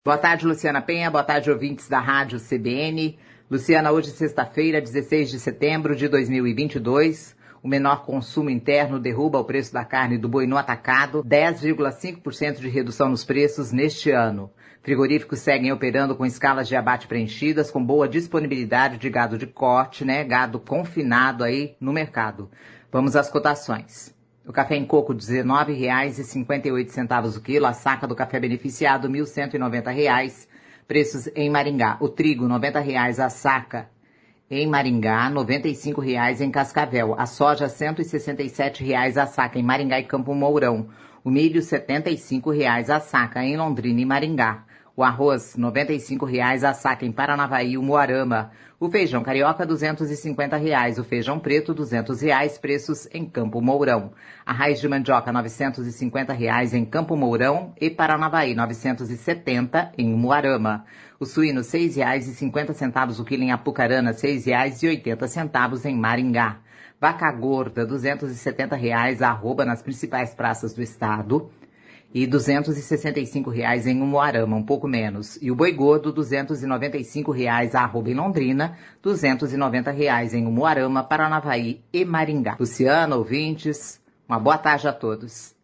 Boa tarde, Luciana Penha. Boa tarde, ouvintes da Rádio CBN. Luciana, hoje sexta-feira, 16 de setembro de 2022. O menor consumo interno derruba o preço da carne do boi no atacado, 10,5% de redução nos preços neste ano. Frigoríficos seguem operando com escalas de abate preenchidas, com boa disponibilidade de gado de corte, gado confinado aí no mercado. Vamos às cotações. O café em coco, R$ 19,58 o quilo. A saca do café beneficiado, R$ 1.190. Preços em Maringá. O trigo, R$ 90 a saca em Maringá, R$ 95 em Cascavel. A soja, R$ 167 a saca em Maringá e Campo Mourão. O milho, R$ 75 a saca em Londrina e Maringá. O arroz, R$ 95 a saca em Paranavaí e Umuarama. O feijão carioca, R$ 250. O feijão preto, R$ 200, preços em Campo Mourão. A raiz de mandioca, R$ 950 em Campo Mourão e Paranavaí, R$ 970 em Umuarama. O suíno, R$ 6,50 o quilo em Apucarana, R$ 6,80 em Maringá. Vaca gorda, R$ 270 arroba nas principais praças do estado. E R$ 265 em Umuarama, um pouco menos. E o boi gordo, R$ 295 arroba em Londrina, R$ 290 em Umuarama, Paranavaí e Maringá. Luciana, ouvintes, uma boa tarde a todos.